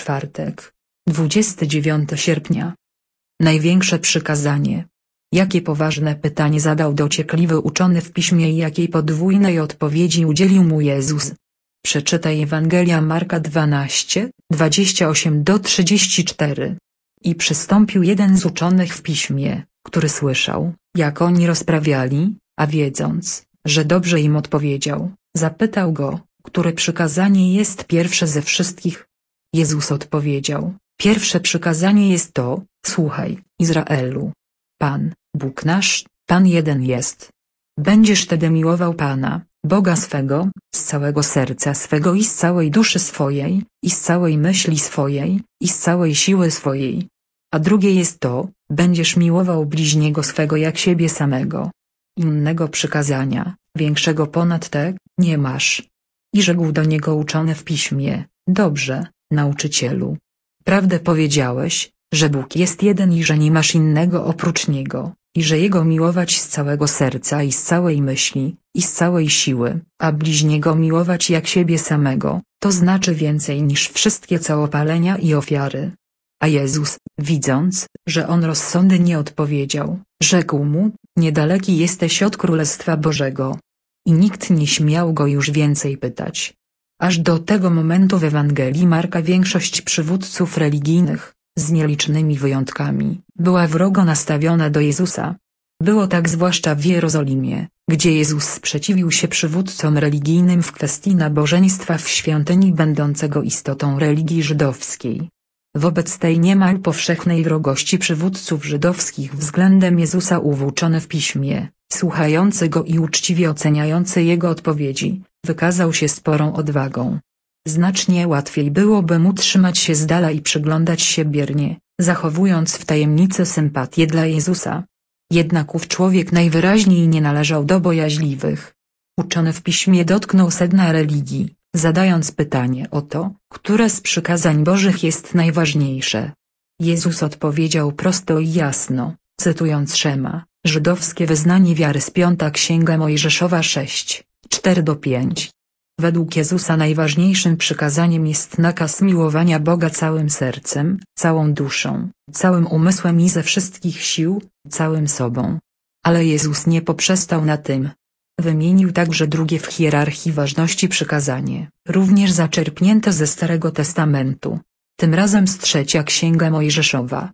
czwartek, 29 sierpnia. Największe przykazanie. Jakie poważne pytanie zadał dociekliwy uczony w piśmie i jakiej podwójnej odpowiedzi udzielił mu Jezus? Przeczytaj Ewangelia Marka 12, 28-34. I przystąpił jeden z uczonych w piśmie, który słyszał, jak oni rozprawiali, a wiedząc, że dobrze im odpowiedział, zapytał go, które przykazanie jest pierwsze ze wszystkich. Jezus odpowiedział, pierwsze przykazanie jest to, słuchaj, Izraelu. Pan, Bóg nasz, Pan jeden jest. Będziesz tedy miłował Pana, Boga swego, z całego serca swego i z całej duszy swojej, i z całej myśli swojej, i z całej siły swojej. A drugie jest to, będziesz miłował bliźniego swego jak siebie samego. Innego przykazania, większego ponad te, nie masz. I rzekł do niego uczony w piśmie, dobrze, nauczycielu. Prawdę powiedziałeś, że Bóg jest jeden i że nie masz innego oprócz Niego, i że Jego miłować z całego serca i z całej myśli, i z całej siły, a bliźniego miłować jak siebie samego, to znaczy więcej niż wszystkie całopalenia i ofiary. A Jezus, widząc, że on rozsądnie odpowiedział, rzekł mu, niedaleki jesteś od Królestwa Bożego. I nikt nie śmiał go już więcej pytać. Aż do tego momentu w Ewangelii Marka większość przywódców religijnych, z nielicznymi wyjątkami, była wrogo nastawiona do Jezusa. Było tak zwłaszcza w Jerozolimie, gdzie Jezus sprzeciwił się przywódcom religijnym w kwestii nabożeństwa w świątyni będącego istotą religii żydowskiej. Wobec tej niemal powszechnej wrogości przywódców żydowskich względem Jezusa uwłóczony w piśmie, słuchający go i uczciwie oceniający jego odpowiedzi, wykazał się sporą odwagą. Znacznie łatwiej byłoby mu trzymać się z dala i przyglądać się biernie, zachowując w tajemnicy sympatię dla Jezusa. Jednak ów człowiek najwyraźniej nie należał do bojaźliwych. Uczony w piśmie dotknął sedna religii, zadając pytanie o to, które z przykazań Bożych jest najważniejsze. Jezus odpowiedział prosto i jasno, cytując Szema, żydowskie wyznanie wiary z 5 Księga Mojżeszowa 6, 4-5. Według Jezusa najważniejszym przykazaniem jest nakaz miłowania Boga całym sercem, całą duszą, całym umysłem i ze wszystkich sił, całym sobą. Ale Jezus nie poprzestał na tym. Wymienił także drugie w hierarchii ważności przykazanie, również zaczerpnięte ze Starego Testamentu. Tym razem z 3 Księga Mojżeszowa.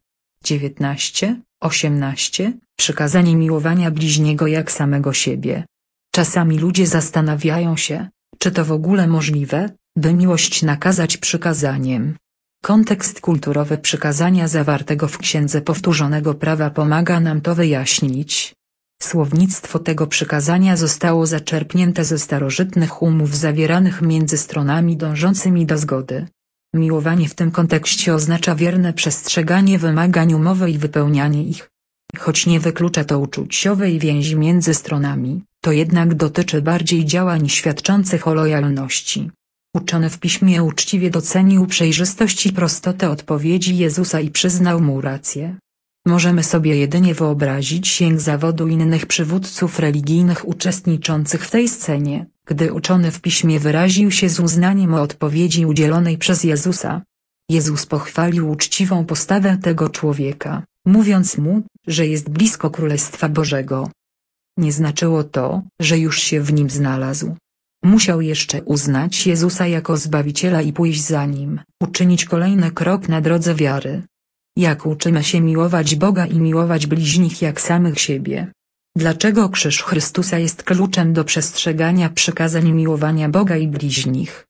19, 18, przykazanie miłowania bliźniego jak samego siebie. Czasami ludzie zastanawiają się, czy to w ogóle możliwe, by miłość nakazać przykazaniem. Kontekst kulturowy przykazania zawartego w Księdze Powtórzonego Prawa pomaga nam to wyjaśnić. Słownictwo tego przykazania zostało zaczerpnięte ze starożytnych umów zawieranych między stronami dążącymi do zgody. Miłowanie w tym kontekście oznacza wierne przestrzeganie wymagań umowy i wypełnianie ich. Choć nie wyklucza to uczuciowej więzi między stronami, to jednak dotyczy bardziej działań świadczących o lojalności. Uczony w piśmie uczciwie docenił przejrzystość i prostotę odpowiedzi Jezusa i przyznał mu rację. Możemy sobie jedynie wyobrazić jęk zawodu innych przywódców religijnych uczestniczących w tej scenie, gdy uczony w piśmie wyraził się z uznaniem o odpowiedzi udzielonej przez Jezusa. Jezus pochwalił uczciwą postawę tego człowieka, mówiąc mu, że jest blisko Królestwa Bożego. Nie znaczyło to, że już się w nim znalazł. Musiał jeszcze uznać Jezusa jako Zbawiciela i pójść za Nim, uczynić kolejny krok na drodze wiary. Jak uczymy się miłować Boga i miłować bliźnich jak samych siebie? Dlaczego krzyż Chrystusa jest kluczem do przestrzegania przykazań miłowania Boga i bliźnich?